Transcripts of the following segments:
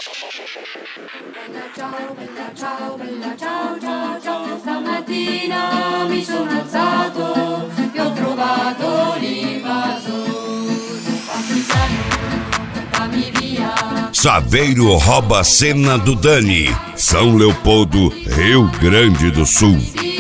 ciao, bella ciao, ciao, ciao. Stamattina mi sono alzato e ho trovato l'invasore. Partigiano, portami via. Saveiro rouba a cena do Dani. São Leopoldo, Rio Grande do Sul.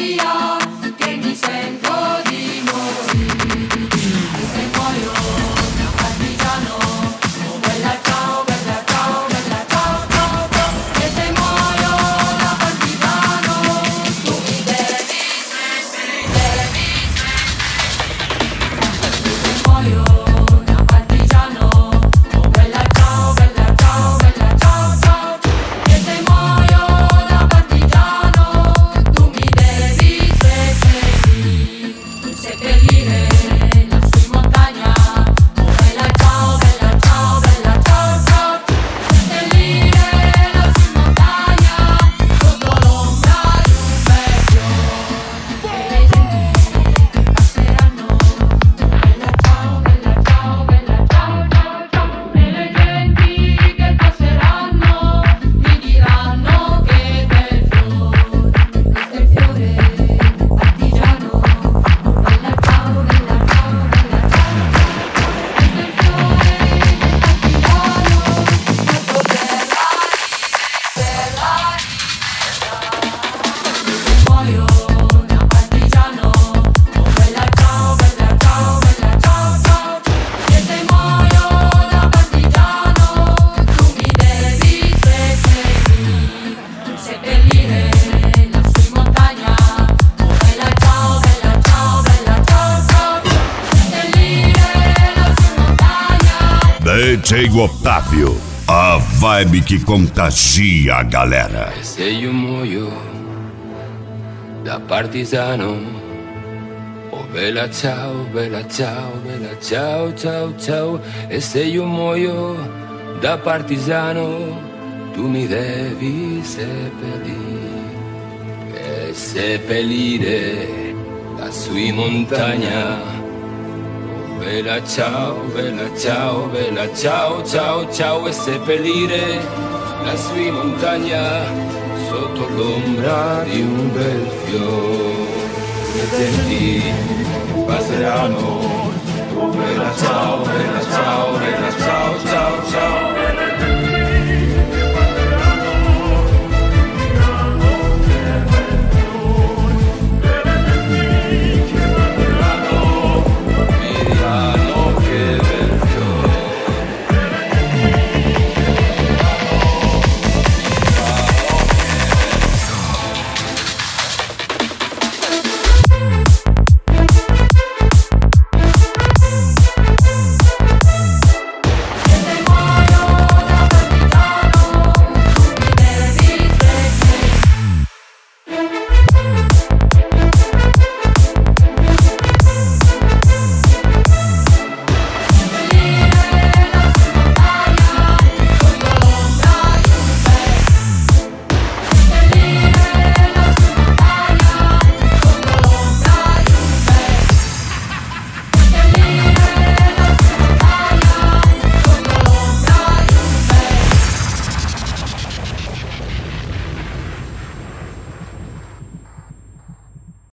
DJ Otávio, a vibe que contagia a galera. Se io muoio da partigiano, oh bella ciao, bella ciao, bella ciao, ciao, ciao. E se io muoio da partigiano, tu mi devi seppellire, seppellire lassù in montagna. Bella ciao, bella ciao, bella ciao, ciao, ciao. E seppellire lassù in montagna sotto l'ombra di un bel fiore. Le genti passeranno. Oh bella ciao, bella ciao, bella ciao.